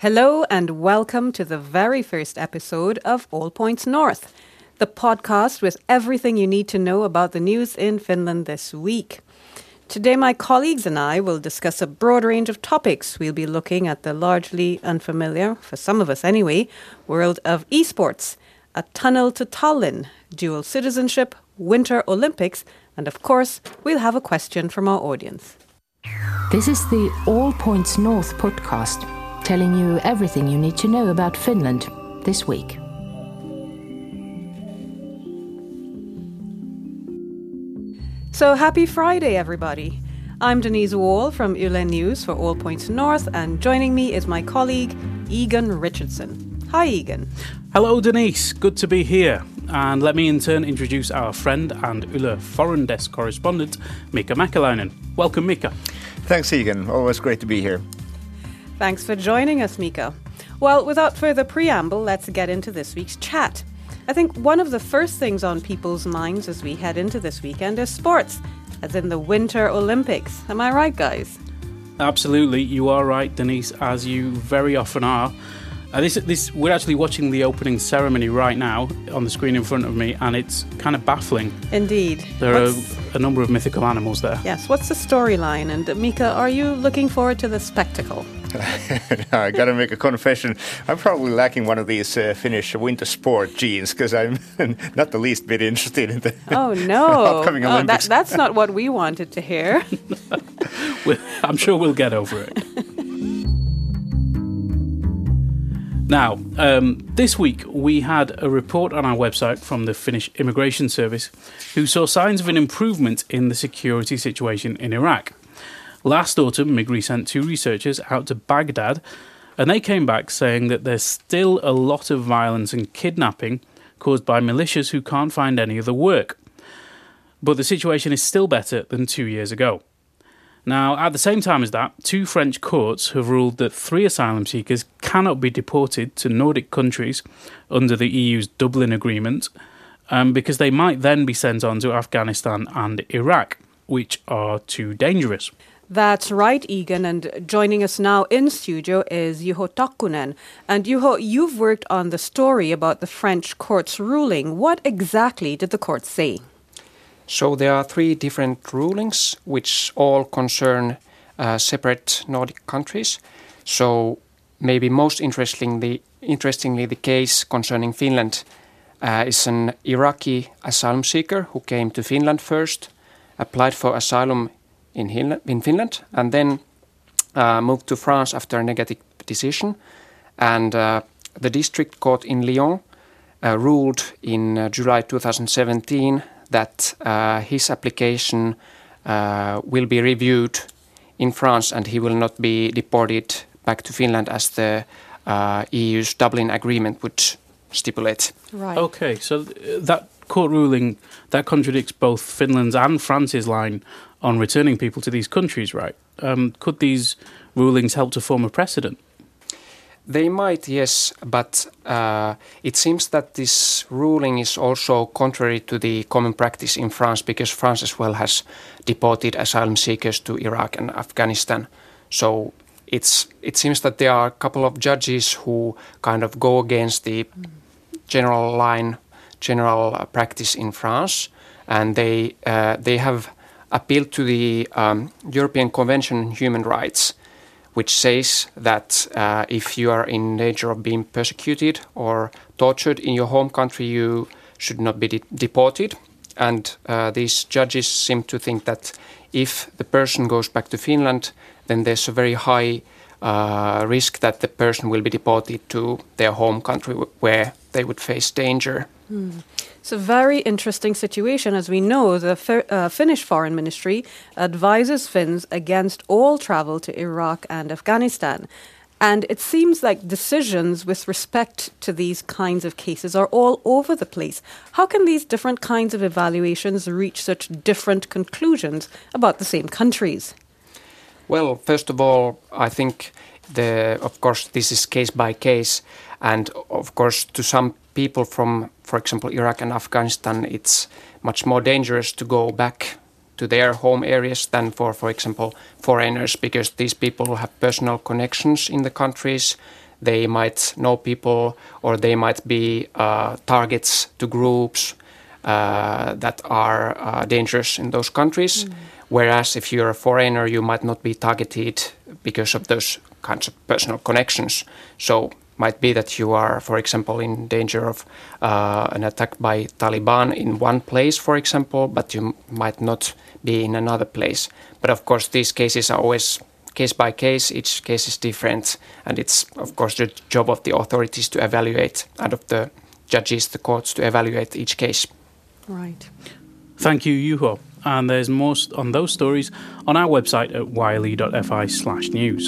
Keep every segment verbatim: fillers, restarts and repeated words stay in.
Hello and welcome to the very first episode of All Points North, the podcast with everything you need to know about the news in Finland this week. Today my colleagues and I will discuss a broad range of topics. We'll be looking at the largely unfamiliar, for some of us anyway, world of esports, a tunnel to Tallinn, dual citizenship, Winter Olympics, and of course, we'll have a question from our audience. This is the All Points North podcast, telling you everything you need to know about Finland this week. So happy Friday, everybody. I'm Denise Wall from Yle News for All Points North, and joining me is my colleague, Egan Richardson. Hi, Egan. Hello, Denise. Good to be here. And let me in turn introduce our friend and Yle Foreign Desk correspondent, Mika Mäkeläinen. Welcome, Mika. Thanks, Egan. Always great to be here. Thanks for joining us, Mika. Well, without further preamble, let's get into this week's chat. I think one of the first things on people's minds as we head into this weekend is sports, as in the Winter Olympics. Am I right, guys? Absolutely, you are right, Denise, as you very often are. Uh, this, this, we're actually watching the opening ceremony right now on the screen in front of me, and it's kind of baffling. Indeed. There what's, are a number of mythical animals there. Yes, what's the storyline? And uh, Mika, are you looking forward to the spectacle? I gotta make a confession. I'm probably lacking one of these uh, Finnish winter sport genes because I'm not the least bit interested in the oh no upcoming oh, Olympics. That, that's not what we wanted to hear. I'm sure we'll get over it. Now, um, this week we had a report on our website from the Finnish Immigration Service who saw signs of an improvement in the security situation in Iraq. Last autumn, Migri sent two researchers out to Baghdad, and they came back saying that there's still a lot of violence and kidnapping caused by militias who can't find any other work. But the situation is still better than two years ago. Now, at the same time as that, two French courts have ruled that three asylum seekers cannot be deported to Nordic countries under the E U's Dublin Agreement, um, because they might then be sent on to Afghanistan and Iraq, which are too dangerous. That's right, Egan, and joining us now in studio is Juho Takkunen. And Juho, you've worked on the story about the French court's ruling. What exactly did the court say? So there are three different rulings which all concern uh, separate Nordic countries. So maybe most interestingly, interestingly the case concerning Finland uh, is an Iraqi asylum seeker who came to Finland first, applied for asylum in, Hin- in Finland, and then uh, moved to France after a negative decision. And uh, the district court in Lyon uh, ruled in uh, July twenty seventeen that uh, his application uh, will be reviewed in France and he will not be deported back to Finland as the uh, E U's Dublin Agreement would stipulate. Right. Okay, so th- that court ruling, that contradicts both Finland's and France's line on returning people to these countries, right? Um, could these rulings help to form a precedent? They might, yes, but uh, it seems that this ruling is also contrary to the common practice in France, because France as well has deported asylum seekers to Iraq and Afghanistan. So it's it seems that there are a couple of judges who kind of go against the general line, general uh, practice in France, and they uh, they have appealed to the um, European Convention on Human Rights, which says that uh, if you are in danger of being persecuted or tortured in your home country, you should not be de- deported. And uh, these judges seem to think that if the person goes back to Finland, then there's a very high uh, risk that the person will be deported to their home country w- where they would face danger. Hmm. It's a very interesting situation. As we know, the F- uh, Finnish Foreign Ministry advises Finns against all travel to Iraq and Afghanistan. And it seems like decisions with respect to these kinds of cases are all over the place. How can these different kinds of evaluations reach such different conclusions about the same countries? Well, first of all, I think, the of course, this is case by case. And of course, to some people from, for example, Iraq and Afghanistan, it's much more dangerous to go back to their home areas than for, for example, foreigners, because these people have personal connections in the countries. they might know people, or they might be uh, targets to groups uh, that are uh, dangerous in those countries. Mm. Whereas if you're a foreigner, you might not be targeted because of those kinds of personal connections. So might be that you are, for example, in danger of uh, an attack by Taliban in one place, for example, but you might not be in another place. But of course, these cases are always case by case. Each case is different. And it's, of course, the job of the authorities to evaluate, and of the judges, the courts, to evaluate each case. Right. Thank you, Juho. And there's more on those stories on our website at yle.fi slash news.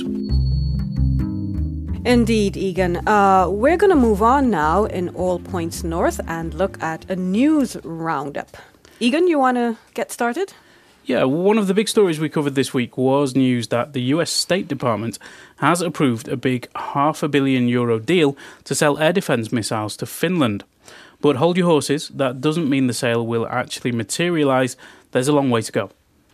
Indeed, Egan. Uh, we're going to move on now in All Points North and look at a news roundup. Egan, you want to get started? Yeah, one of the big stories we covered this week was news that the U S State Department has approved a big half a billion euro deal to sell air defence missiles to Finland. But hold your horses, that doesn't mean the sale will actually materialise. There's a long way to go.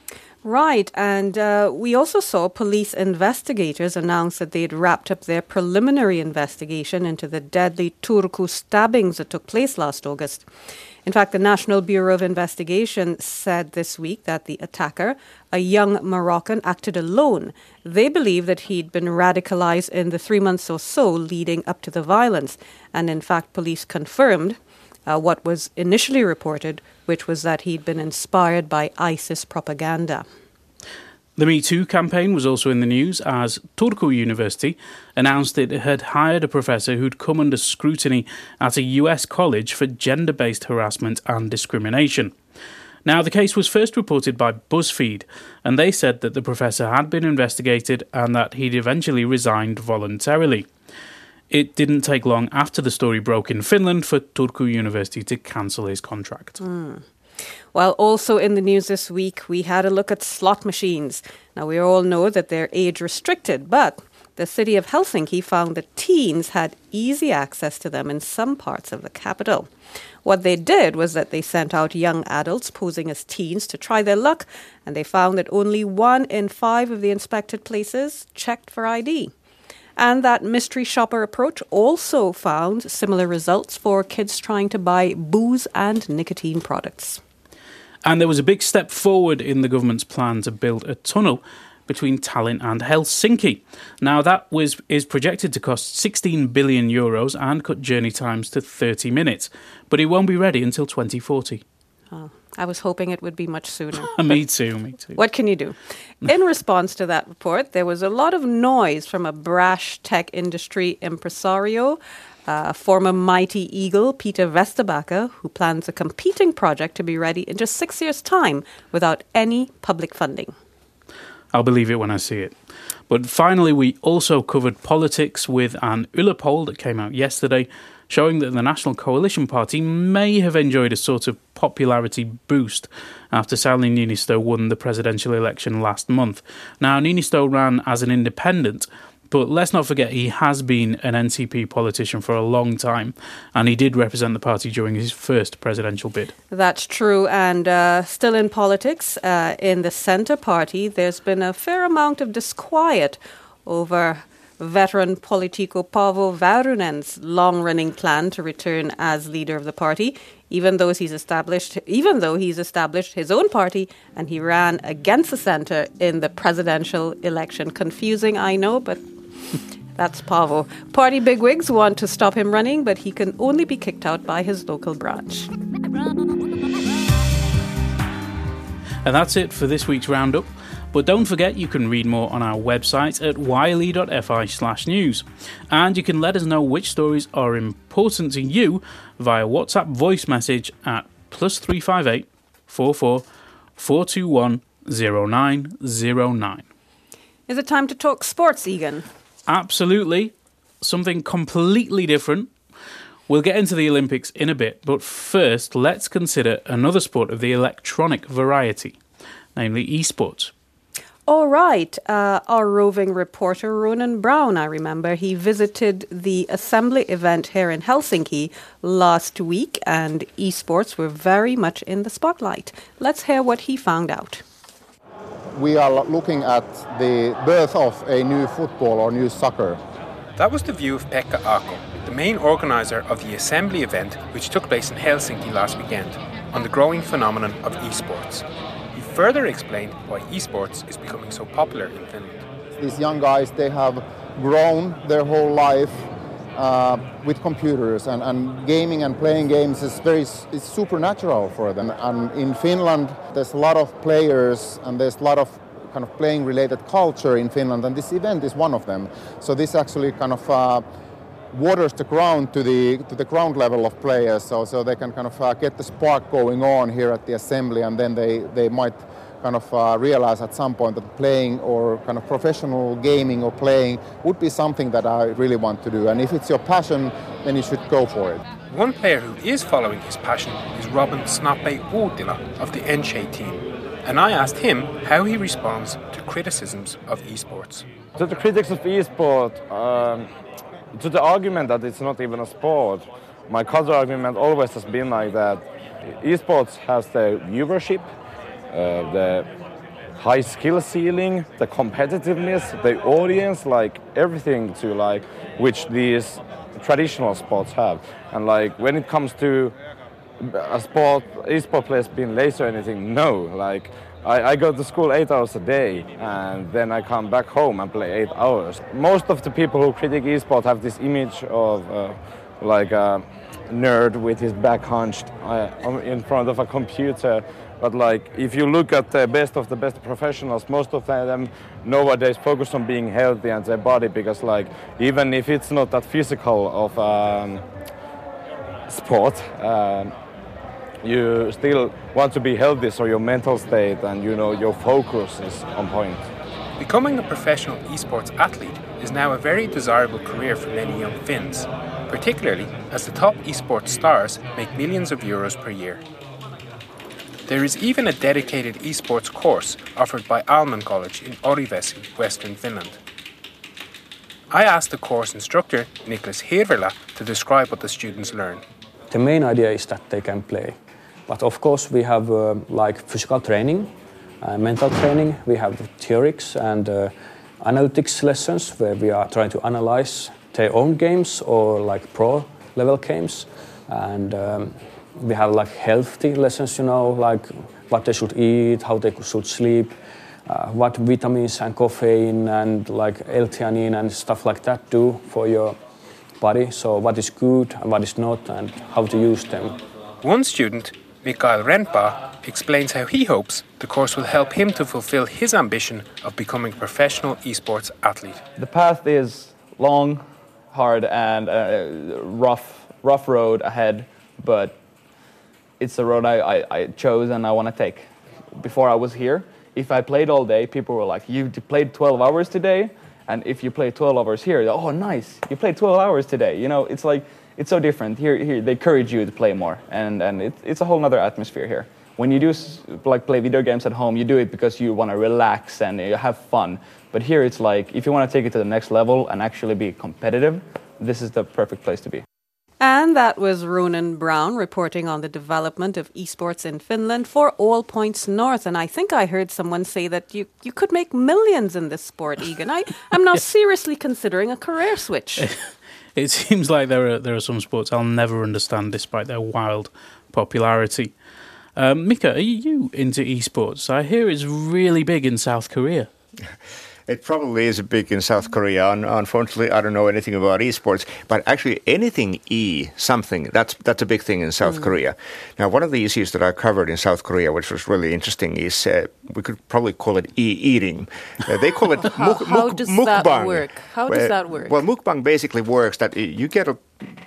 Right, and uh, we also saw police investigators announce that they'd wrapped up their preliminary investigation into the deadly Turku stabbings that took place last August. In fact, the National Bureau of Investigation said this week that the attacker, a young Moroccan, acted alone. They believe that he'd been radicalized in the three months or so leading up to the violence. And in fact, police confirmed uh, what was initially reported, which was that he'd been inspired by ISIS propaganda. The Me Too campaign was also in the news as Turku University announced it had hired a professor who'd come under scrutiny at a U S college for gender-based harassment and discrimination. Now, the case was first reported by BuzzFeed, and they said that the professor had been investigated and that he'd eventually resigned voluntarily. It didn't take long after the story broke in Finland for Turku University to cancel his contract. Mm. Well, also in the news this week, we had a look at slot machines. Now, we all know that they're age-restricted, but the city of Helsinki found that teens had easy access to them in some parts of the capital. What they did was that they sent out young adults posing as teens to try their luck, and they found that only one in five of the inspected places checked for I D. And that mystery shopper approach also found similar results for kids trying to buy booze and nicotine products. And there was a big step forward in the government's plan to build a tunnel between Tallinn and Helsinki. Now, that was is projected to cost sixteen billion euros and cut journey times to thirty minutes. But it won't be ready until twenty forty. Oh, I was hoping it would be much sooner. me too, me too. What can you do? In response to that report, there was a lot of noise from a brash tech industry impresario, uh, former Mighty Eagle, Peter Westerbacher, who plans a competing project to be ready in just six years' time without any public funding. I'll believe it when I see it. But finally, we also covered politics with an Yle poll that came out yesterday, showing that the National Coalition Party may have enjoyed a sort of popularity boost after Sauli Niinistö won the presidential election last month. Now, Niinistö ran as an independent, but let's not forget he has been an N C P politician for a long time, and he did represent the party during his first presidential bid. That's true, and uh, still in politics, uh, in the Centre Party, there's been a fair amount of disquiet over veteran Politico Paavo Väyrynen's long-running plan to return as leader of the party, even though he's established, even though he's established his own party and he ran against the centre in the presidential election. Confusing, I know, but that's Paavo. Party bigwigs want to stop him running, but he can only be kicked out by his local branch. And that's it for this week's roundup. But don't forget you can read more on our website at yle.fi slash news. And you can let us know which stories are important to you via WhatsApp voice message at plus three five eight four four four two one zero nine zero nine. Is it time to talk sports, Egan? Absolutely. Something completely different. We'll get into the Olympics in a bit, but first let's consider another sport of the electronic variety, namely esports. All right. Uh, our roving reporter, Ronan Brown, I remember, he visited the assembly event here in Helsinki last week, and esports were very much in the spotlight. Let's hear what he found out. We are looking at the birth of a new football or new soccer. That was the view of Pekka Aako, the main organiser of the Assembly event which took place in Helsinki last weekend, on the growing phenomenon of esports. He further explained why esports is becoming so popular in Finland. These young guys, they have grown their whole life uh, with computers, and, and gaming and playing games is very is supernatural for them. And in Finland, there's a lot of players and there's a lot of kind of playing related culture in Finland, and this event is one of them. So this actually kind of uh, waters the ground to the to the ground level of players, so so they can kind of uh, get the spark going on here at the assembly, and then they they might kind of uh, realize at some point that playing or kind of professional gaming or playing would be something that I really want to do. And if it's your passion, then you should go for it. One player who is following his passion is Robin Snappe Uutila of the Enche team. And I asked him how he responds to criticisms of esports. To the critics of esport, um, to the argument that it's not even a sport, my counter argument always has been like that. Esports has the viewership, uh, the high skill ceiling, the competitiveness, the audience, like everything to like which these traditional sports have. And like when it comes to a sport, esport players being lazy or anything, no. Like I, I go to school eight hours a day and then I come back home and play eight hours. Most of the people who critique esport have this image of uh, like a nerd with his back hunched uh, in front of a computer. But like if you look at the best of the best professionals, most of them nowadays focus on being healthy and their body, because like even if it's not that physical of um, sport, um, you still want to be healthy, so your mental state and you know your focus is on point. Becoming a professional esports athlete is now a very desirable career for many young Finns, particularly as the top esports stars make millions of euros per year. There is even a dedicated esports course offered by Alman College in Orivesi, Western Finland. I asked the course instructor, Niklas Hirvelä, to describe what the students learn. The main idea is that they can play. But of course we have uh, like physical training, uh, mental training, we have theorics and uh, analytics lessons where we are trying to analyze their own games or like pro level games. And um, we have like healthy lessons, you know, like what they should eat, how they should sleep, uh, what vitamins and caffeine and like L-theanine and stuff like that do for your body. So what is good and what is not and how to use them. One student, Mikael Renpa, explains how he hopes the course will help him to fulfill his ambition of becoming a professional esports athlete. The path is long, hard, and uh, rough, rough road ahead, but it's the road I, I, I chose and I want to take. Before I was here, if I played all day, people were like, "You played twelve hours today?" And if you play twelve hours here, oh, nice, you played twelve hours today. You know, it's like, it's so different. Here, here they encourage you to play more, and, and it, it's a whole other atmosphere here. When you do like play video games at home, you do it because you want to relax and you have fun. But here it's like, if you want to take it to the next level and actually be competitive, this is the perfect place to be. And that was Ronan Brown reporting on the development of esports in Finland for All Points North. And I think I heard someone say that you, you could make millions in this sport, Egan. I, I'm now seriously considering a career switch. It seems like there are there are some sports I'll never understand despite their wild popularity. Um, Mika, are you into esports? I hear it's really big in South Korea. It probably is big in South Korea. Unfortunately, I don't know anything about esports, but actually anything E, something, that's that's a big thing in South mm. Korea. Now, one of the issues that I covered in South Korea, which was really interesting, is uh, we could probably call it E-eating. Uh, they call it how, muk- how muk- does mukbang. that work? How does uh, that work? Well, mukbang basically works that you get a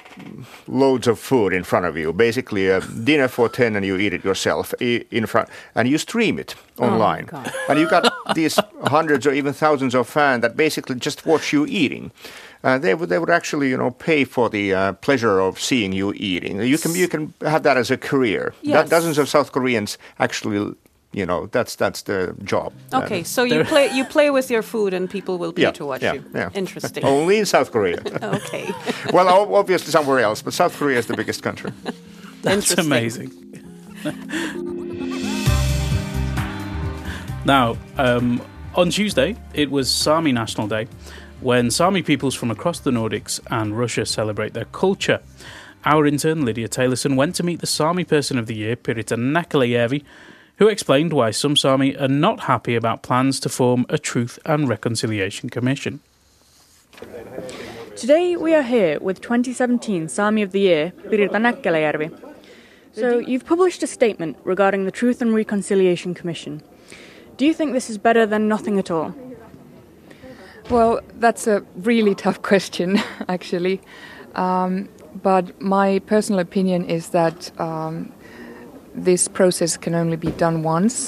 loads of food in front of you, basically a dinner for ten, and you eat it yourself in front, and you stream it online. Oh, and you got these hundreds or even thousands of fans that basically just watch you eating. Uh, they would they would actually you know pay for the uh, pleasure of seeing you eating. You can you can have that as a career. Yes. Dozens of South Koreans actually. You know, that's that's the job. Okay, uh, so you play you play with your food and people will pay yeah, to watch yeah, you. Yeah. Interesting. Only in South Korea. Okay. Well, obviously somewhere else, but South Korea is the biggest country. That's amazing. Now, um, on Tuesday, it was Sami National Day, when Sami peoples from across the Nordics and Russia celebrate their culture. Our intern, Lydia Taylorson, went to meet the Sami Person of the Year, Pirita Näkkäläjärvi, who explained why some Sami are not happy about plans to form a Truth and Reconciliation Commission. Today we are here with twenty seventeen Sami of the Year, Pirita Näkkäläjärvi. So you've published a statement regarding the Truth and Reconciliation Commission. Do you think this is better than nothing at all? Well, that's a really tough question, actually. Um, but my personal opinion is that um, this process can only be done once,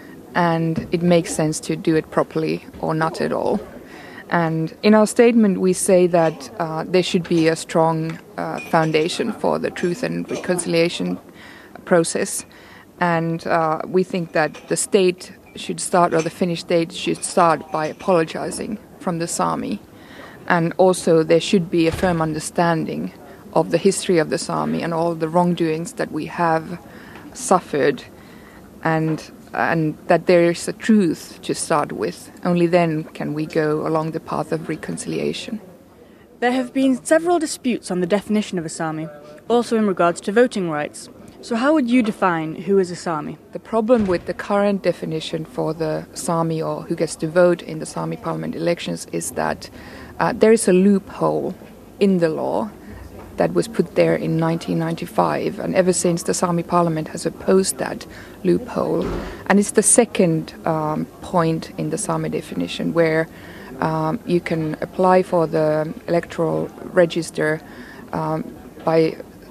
and it makes sense to do it properly or not at all. And in our statement, we say that uh, there should be a strong uh, foundation for the Truth and Reconciliation process. And uh, we think that the state should start, or the Finnish state should start by apologizing from the Sami. And also there should be a firm understanding of the history of the Sami and all the wrongdoings that we have suffered, and and that there is a truth to start with. Only then can we go along the path of reconciliation. There have been several disputes on the definition of a Sami, also in regards to voting rights. So how would you define who is a Sami? The problem with the current definition for the Sami, or who gets to vote in the Sami parliament elections, is that uh, there is a loophole in the law that was put there in nineteen ninety-five, and ever since the Sami parliament has opposed that loophole. And it's the second um, point in the Sami definition where um, you can apply for the electoral register um, by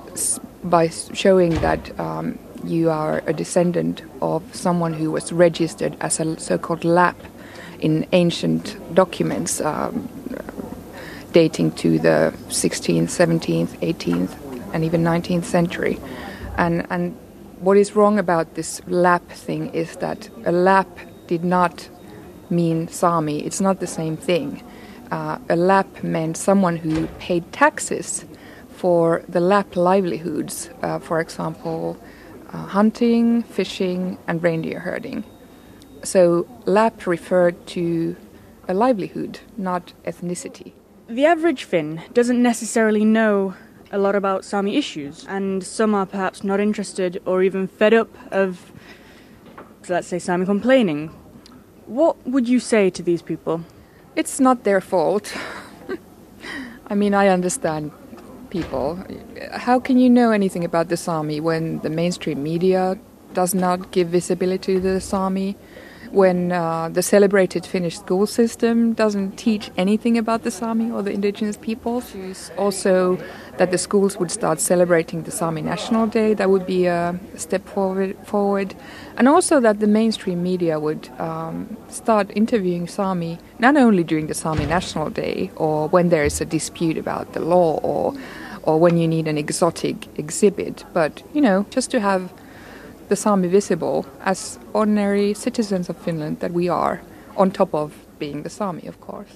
by showing that um, you are a descendant of someone who was registered as a so-called lap in ancient documents um, dating to the sixteenth, seventeenth, eighteenth, and even nineteenth century. And, and what is wrong about this lap thing is that a lap did not mean Sami. It's not the same thing. Uh, a lap meant someone who paid taxes for the lap livelihoods, uh, for example, uh, hunting, fishing, and reindeer herding. So lap referred to a livelihood, not ethnicity. The average Finn doesn't necessarily know a lot about Sami issues, and some are perhaps not interested or even fed up of, let's say, Sami complaining. What would you say to these people? It's not their fault. I mean, I understand people. How can you know anything about the Sami when the mainstream media does not give visibility to the Sami? When uh, the celebrated Finnish school system doesn't teach anything about the Sami or the indigenous peoples? Also, that the schools would start celebrating the Sami National Day, that would be a step forward. forward. And also that the mainstream media would um, start interviewing Sami, not only during the Sami National Day or when there is a dispute about the law or, or when you need an exotic exhibit, but, you know, just to have the Sami visible as ordinary citizens of Finland that we are, on top of being the Sami, of course.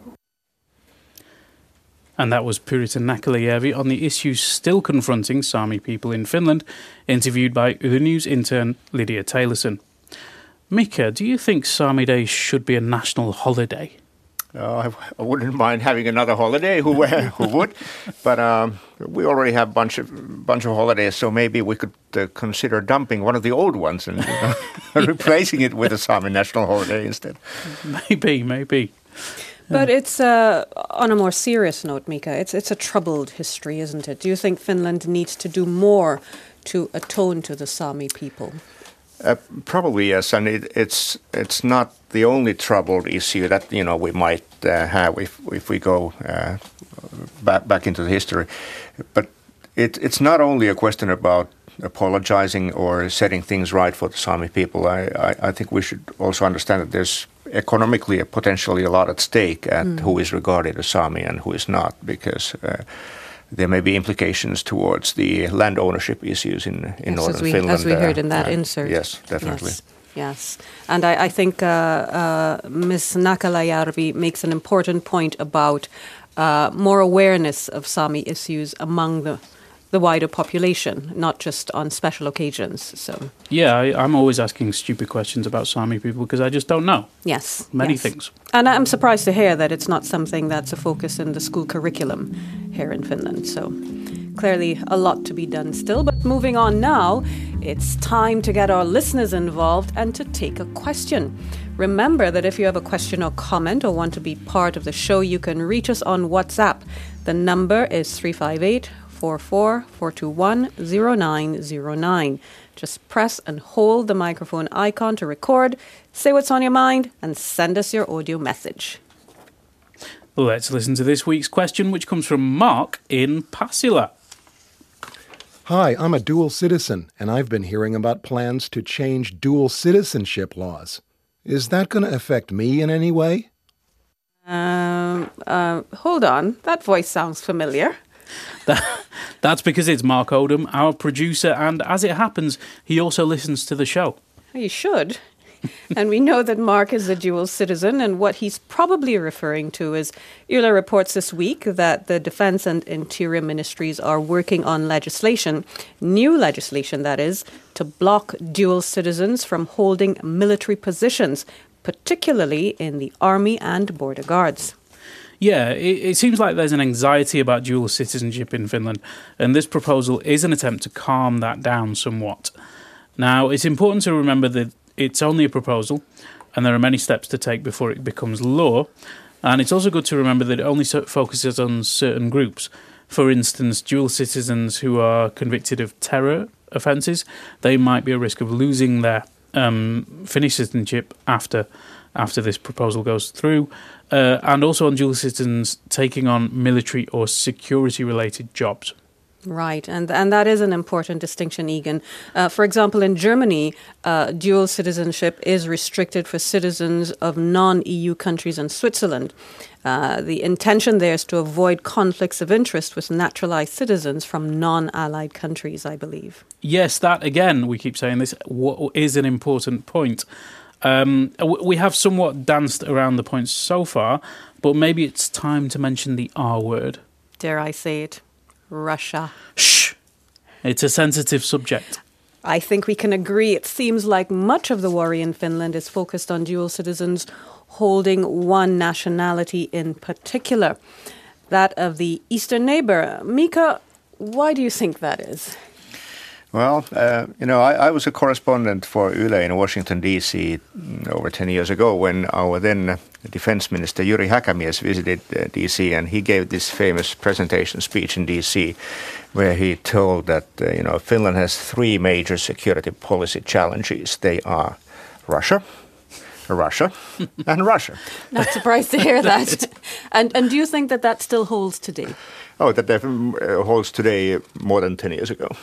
And that was Pirita Näkkäläjärvi on the issues still confronting Sami people in Finland, interviewed by Yle News intern Lydia Taylorson. Mika, do you think Sami Day should be a national holiday? Uh, I wouldn't mind having another holiday. Who who would? But um, we already have a bunch of bunch of holidays, so maybe we could uh, consider dumping one of the old ones and you know, replacing it with a Sami national holiday instead. Maybe, maybe. But it's uh, on a more serious note, Mika. It's it's a troubled history, isn't it? Do you think Finland needs to do more to atone to the Sami people? Uh, probably yes, and it, it's it's not the only troubled issue that you know we might uh, have if if we go uh, back back into the history, but it it's not only a question about apologizing or setting things right for the Sami people. I, I, I think we should also understand that there's economically potentially a lot at stake at mm. who is regarded as Sami and who is not, because uh, there may be implications towards the land ownership issues in, in yes, northern as we, Finland. As we heard in that uh, insert. Yes, definitely. Yes, yes. And I, I think uh, uh, Miz Näkkäläjärvi makes an important point about uh, more awareness of Sami issues among the the wider population, not just on special occasions. So yeah, I, I'm always asking stupid questions about Sami people because I just don't know. Yes, many yes. things. And I'm surprised to hear that it's not something that's a focus in the school curriculum here in Finland. So clearly a lot to be done still. But moving on now, it's time to get our listeners involved and to take a question. Remember that if you have a question or comment or want to be part of the show, you can reach us on WhatsApp. The number is three five eight, four four, four two one, zero nine zero nine. Just press and hold the microphone icon to record, say what's on your mind, and send us your audio message. Let's listen to this week's question, which comes from Mark in Pasila. Hi, I'm a dual citizen, and I've been hearing about plans to change dual citizenship laws. Is that going to affect me in any way? Um, uh, hold on. That voice sounds familiar. That, that's because it's Mark Odom, our producer, and as it happens, he also listens to the show. You should. And we know that Mark is a dual citizen, and what he's probably referring to is Yle reports this week that the Defence and Interior Ministries are working on legislation, new legislation that is, to block dual citizens from holding military positions, particularly in the Army and Border Guards. Yeah, it, it seems like there's an anxiety about dual citizenship in Finland, and this proposal is an attempt to calm that down somewhat. Now, it's important to remember that it's only a proposal, and there are many steps to take before it becomes law. And it's also good to remember that it only so- focuses on certain groups. For instance, dual citizens who are convicted of terror offences, they might be at risk of losing their um, Finnish citizenship after after this proposal goes through. Uh, and also on dual citizens taking on military or security-related jobs. Right, and and that is an important distinction, Egan. Uh, for example, in Germany, uh, dual citizenship is restricted for citizens of non-E U countries and Switzerland. Uh, the intention there is to avoid conflicts of interest with naturalized citizens from non-allied countries, I believe. Yes, that again, we keep saying this, is an important point. Um, we have somewhat danced around the points so far, but maybe it's time to mention the R word. Dare I say it? Russia. Shh! It's a sensitive subject. I think we can agree. It seems like much of the worry in Finland is focused on dual citizens holding one nationality in particular, that of the eastern neighbour. Mika, why do you think that is? Well, uh, you know, I, I was a correspondent for Yle in Washington, D C over ten years ago when our then defense minister Jyri Häkämies visited uh, D C, and he gave this famous presentation speech in D C where he told that, uh, you know, Finland has three major security policy challenges. They are Russia, Russia, and Russia. Not surprised to hear that. and and do you think that that still holds today? Oh, that definitely holds today more than ten years ago.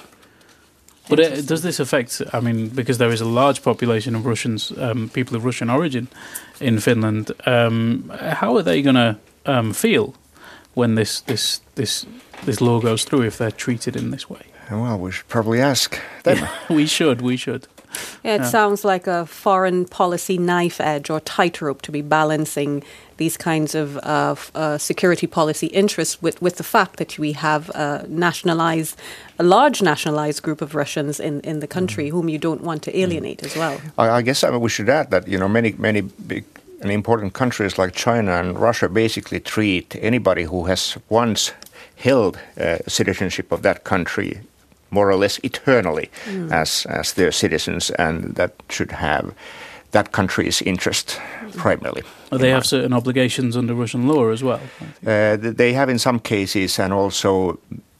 But uh, does this affect, I mean, because there is a large population of Russians, um, people of Russian origin in Finland, um, how are they going to um, feel when this, this this this law goes through if they're treated in this way? Well, we should probably ask them. we should, we should. Yeah, it yeah. sounds like a foreign policy knife edge or tightrope to be balancing these kinds of uh, f- uh, security policy interests with, with the fact that we have a nationalized, a large nationalized group of Russians in, in the country mm. whom you don't want to alienate mm. as well. I, I guess I mean, we should add that, you know, many, many big and important countries like China and Russia basically treat anybody who has once held uh, citizenship of that country more or less eternally mm. as as their citizens, and that should have that country's interest primarily. Well, they have certain obligations under Russian law as well. Uh, they have in some cases, and also,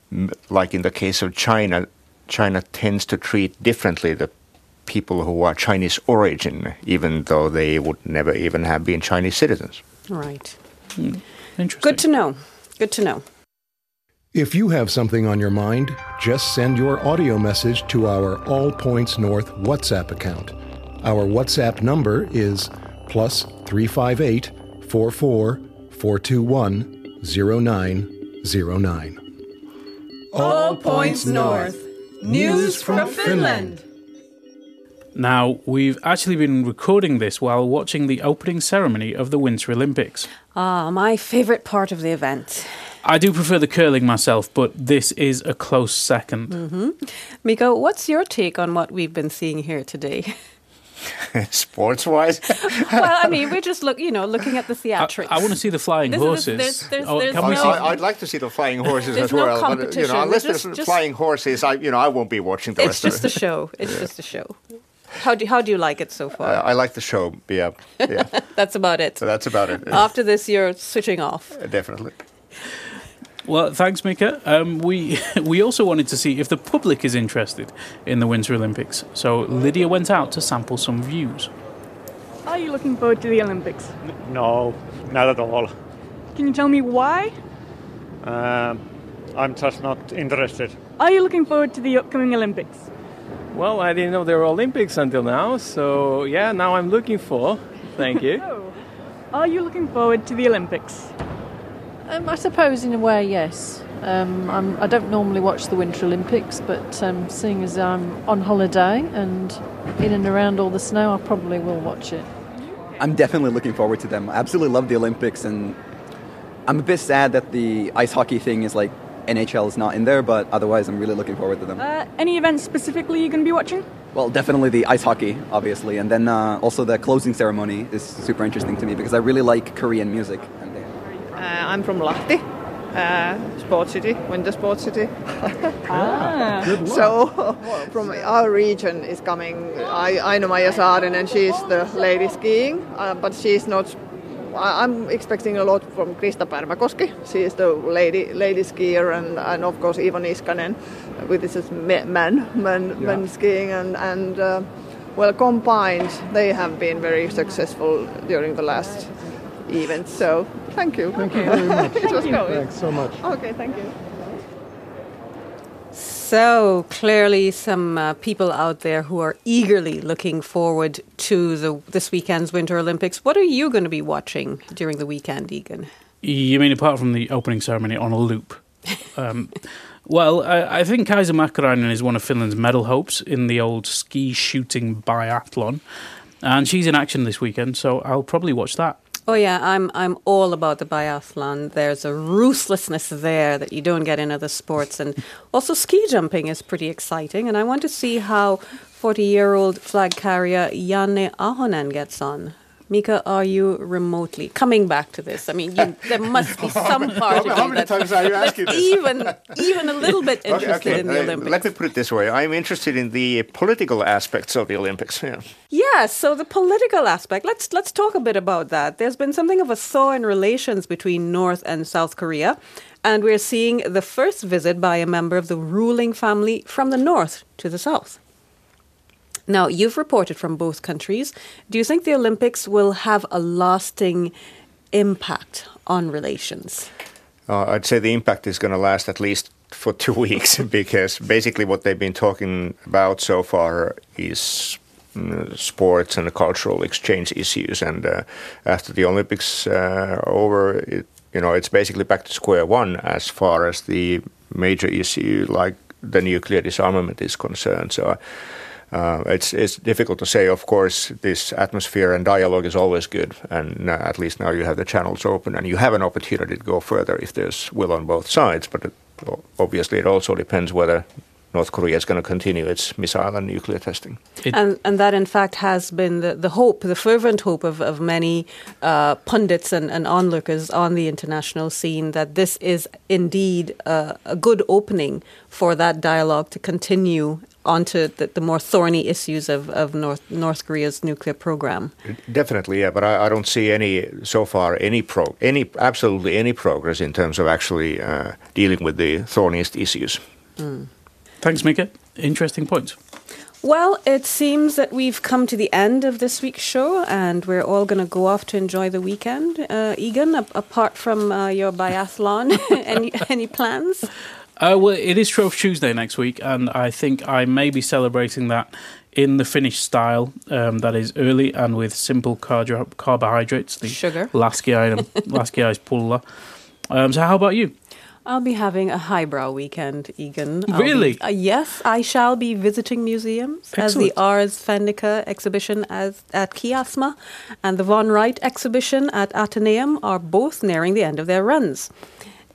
like in the case of China, China tends to treat differently the people who are Chinese origin, even though they would never even have been Chinese citizens. Right. Mm. Interesting. Good to know. Good to know. If you have something on your mind, just send your audio message to our All Points North WhatsApp account. Our WhatsApp number is plus three five eight, four four, four two one, zero nine zero nine. All Points North. News from Finland. Now, we've actually been recording this while watching the opening ceremony of the Winter Olympics. Ah, my favourite part of the event. I do prefer the curling myself, but this is a close second. Mm-hmm. Mika, what's your take on what we've been seeing here today? Sports-wise? Well, I mean, we're just look, you know, looking at the theatrics. I, I want to see the flying there's, horses. There's, there's, oh, there's can no, we see? I'd like to see the flying horses as no well. But you know, unless just, there's just, flying horses, I you know I won't be watching the it's rest of it. It's just a show. It's yeah. just a show. How do how do you like it so far? Uh, I like the show. Yeah, yeah. That's about it. So that's about it. After this, you're switching off. Uh, definitely. Well, thanks, Mika. Um, we we also wanted to see if the public is interested in the Winter Olympics. So Lydia went out to sample some views. Are you looking forward to the Olympics? No, not at all. Can you tell me why? Um, I'm just not interested. Are you looking forward to the upcoming Olympics? Well, I didn't know there were Olympics until now, so yeah, now I'm looking for. Thank you. Oh. Are you looking forward to the Olympics? Um, I suppose in a way, yes. Um, I'm, I don't normally watch the Winter Olympics, but um, seeing as I'm on holiday and in and around all the snow, I probably will watch it. I'm definitely looking forward to them. I absolutely love the Olympics, and I'm a bit sad that the ice hockey thing is like N H L is not in there, but otherwise I'm really looking forward to them. Uh, any events specifically you're going to be watching? Well, definitely the ice hockey, obviously, and then uh, also the closing ceremony is super interesting to me because I really like Korean music. Uh, I'm from Lahti, uh, sports city, winter sports city. Ah, good luck. So from our region is coming I, Aino-Maija Saarinen, she's the lady skiing, uh, but she's not. I'm expecting a lot from Krista Pärmäkoski. She is the lady lady skier, and, and of course Ivo Niskanen, with this men men yeah. men skiing, and and uh, well combined they have been very successful during the last event. So thank you. Thank you very much. It was going. Thanks so much. Okay, thank you. So clearly some uh, people out there who are eagerly looking forward to the this weekend's Winter Olympics. What are you going to be watching during the weekend, Egan? You mean apart from the opening ceremony on a loop? um, well, I, I think Kaisa Mäkäräinen is one of Finland's medal hopes in the old ski shooting biathlon. And she's in action this weekend, so I'll probably watch that. Oh yeah, I'm I'm all about the biathlon. There's a ruthlessness there that you don't get in other sports, and also ski jumping is pretty exciting. And I want to see how forty-year-old flag carrier Janne Ahonen gets on. Mika, are you remotely coming back to this? I mean, you, there must be some part of you How many that's, times are you asking that's this? even even a little bit interested okay, okay. in the uh, Olympics. Let me put it this way: I'm interested in the political aspects of the Olympics. Yeah. Yeah, so the political aspect, let's let's talk a bit about that. There's been something of a thaw in relations between North and South Korea, and we're seeing the first visit by a member of the ruling family from the North to the South. Now, you've reported from both countries. Do you think the Olympics will have a lasting impact on relations? Uh, I'd say the impact is going to last at least for two weeks because basically what they've been talking about so far is uh, sports and cultural exchange issues. And uh, after the Olympics uh, over, it, you know, it's basically back to square one as far as the major issue like the nuclear disarmament is concerned. So uh, it's it's difficult to say. Of course, this atmosphere and dialogue is always good, and uh, at least now you have the channels open and you have an opportunity to go further if there's will on both sides. But it, obviously, it also depends whether North Korea is going to continue its missile and nuclear testing. It and, and that, in fact, has been the, the hope, the fervent hope of, of many uh, pundits and, and onlookers on the international scene, that this is indeed uh, a good opening for that dialogue to continue onto the, the more thorny issues of, of North North Korea's nuclear program. Definitely, yeah, but I, I don't see any, so far, any pro, any absolutely any progress in terms of actually uh, dealing with the thorniest issues. Mm. Thanks, Mika. Interesting points. Well, it seems that we've come to the end of this week's show, and we're all going to go off to enjoy the weekend. Uh, Egan, a- apart from uh, your biathlon, any any plans? Uh, well, it is Shrove Tuesday next week, and I think I may be celebrating that in the Finnish style. Um, that is early and with simple cardio- carbohydrates. The Sugar. Laskiainen, laskiaispulla. Um, so how about you? I'll be having a highbrow weekend, Egan. I'll Really? Be, uh, yes, I shall be visiting museums, as the Ars Fennica exhibition as, at Kiasma and the Von Wright exhibition at Atheneum are both nearing the end of their runs.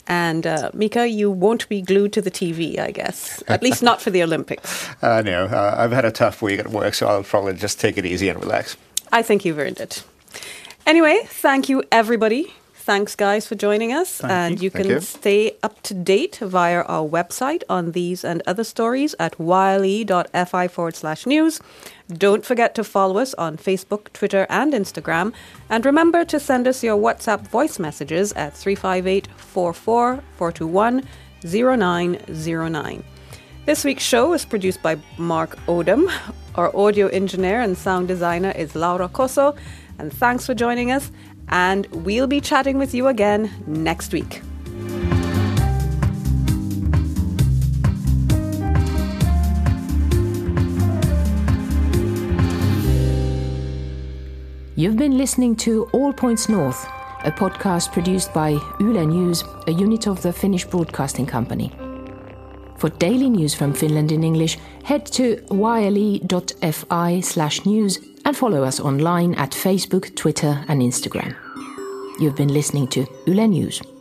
And uh, Mika, you won't be glued to the T V, I guess. At least not for the Olympics. Uh, no, uh, I've had a tough week at work, so I'll probably just take it easy and relax. I think you've earned it. Anyway, thank you, everybody. Thanks, guys, for joining us. Thank and you. you can Thank you. stay up to date via our website on these and other stories at yle.fi forward slash news. Don't forget to follow us on Facebook, Twitter, and Instagram. And remember to send us your WhatsApp voice messages at three five eight, four four, four two one, zero nine zero nine. This week's show is produced by Mark Odom. Our audio engineer and sound designer is Laura Cosso. And thanks for joining us. And we'll be chatting with you again next week. You've been listening to All Points North, a podcast produced by Yle News, a unit of the Finnish Broadcasting Company. For daily news from Finland in English, head to yle.fi slash news and follow us online at Facebook, Twitter and Instagram. You've been listening to Yle News.